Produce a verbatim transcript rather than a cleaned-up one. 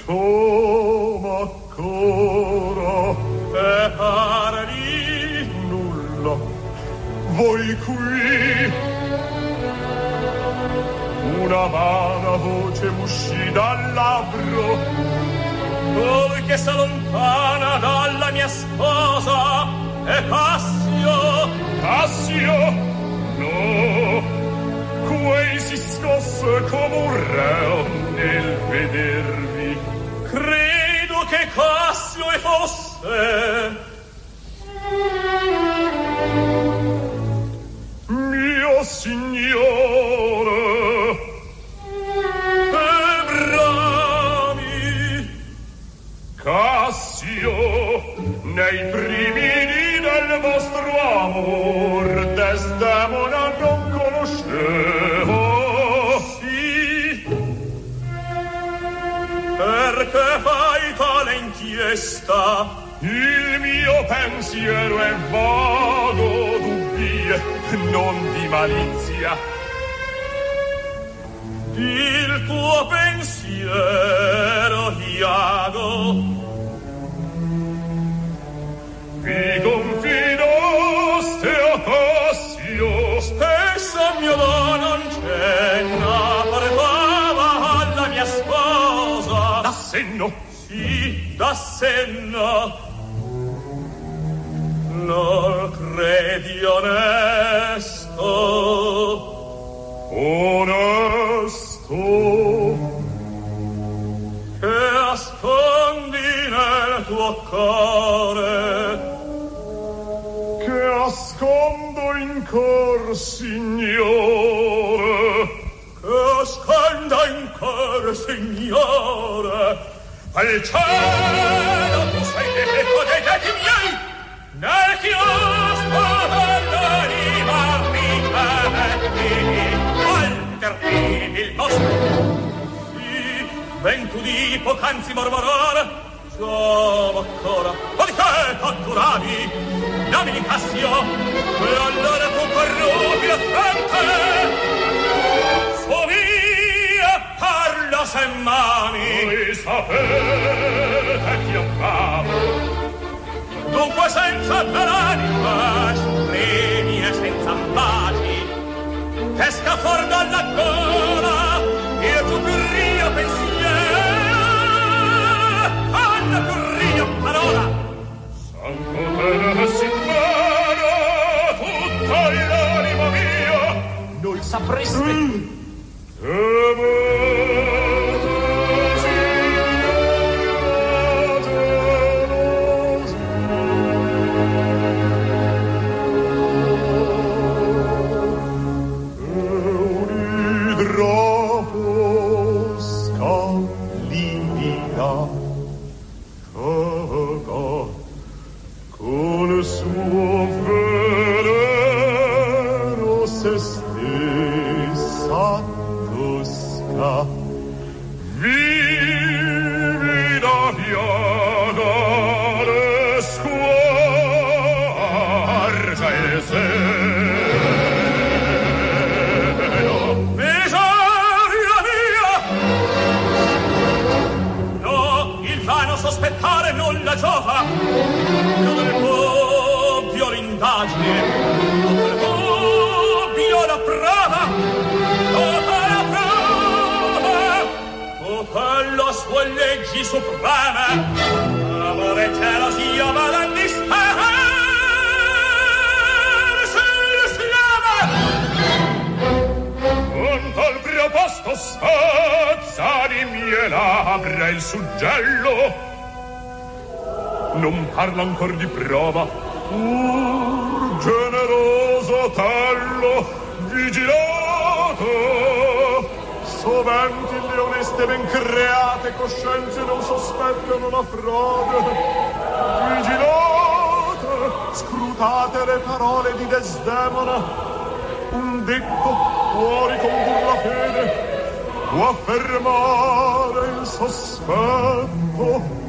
ciò m'accora e parli nulla. Voi qui una vana voce m'uscì dal labbro. Colui che s'allontana dalla mia sposa è Cassio. Cassio? No, quei si scosse come un reo nel vedervi. Credo che Cassio e fosse mio signore. E bravi Cassio, nei primi dì del vostro amor Desdemona non conoscevo. Sì, perché fai tale inchiesta? Il mio pensiero è vago, dubbi, non di malizia. Il tuo pensiero, Iago, vi confidaste a Cassio. Spesso mio dono non cenna, parlava alla mia sposa. Da senno? Sì, da senno. Non credi onesto? Onesto? Che ascondi nel tuo cuore? Che ascondo in cor, signore? Che ascondo in cor, signore? Al cielo tu sei l'eco dei detti miei, nel chiostro dell'anima mi cemetti, alterni il nostro. Sì, ben tu di poc'anzi mormorar, già ancora, o di che catturavi? Dammi di Cassio, e allora tu corrupi la fronte. Su via, parla se mani. Voi sapete che io famo. Dunque senza l'anima, premi e senza baci, esca fuor dalla gola il tuo più rio pensiero, alla più rio parola. Santo bene signora, tutta l'anima mia, non sapreste. Mm. Supreme, amore e gelosia valen dispersi insieme. Con tal proposto spezza di mie labbra il suggello. Non parla ancor di prova. Pur generoso tello, vigilato. Soventi le oneste ben create coscienze non sospettano la frode. Vigilate, scrutate le parole di Desdemona. Un detto fuori condur la fede, può affermare il sospetto.